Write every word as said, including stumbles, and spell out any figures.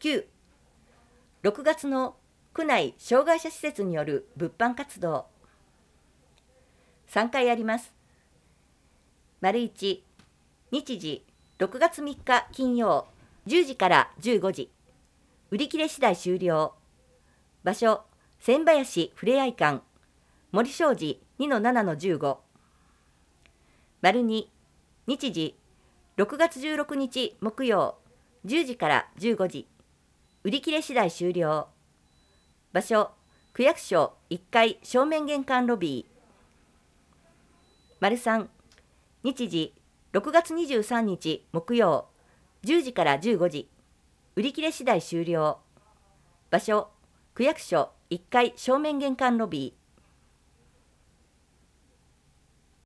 きゅう、ろくがつの区内障害者施設による物販活動。さんかいあります。丸いち、日時ろくがつみっか金曜じゅうじからじゅうごじ、売り切れ次第終了。場所、千林ふれあい館、森商事 にのななのじゅうご。丸に、日時ろくがつじゅうろくにち木曜じゅうじからじゅうごじ、売り切れ次第終了。場所、区役所いっかい正面玄関ロビー。丸さん、日時ろくがつにじゅうさんにち木曜じゅうじからじゅうごじ、売り切れ次第終了。場所、区役所いっかい正面玄関ロビー。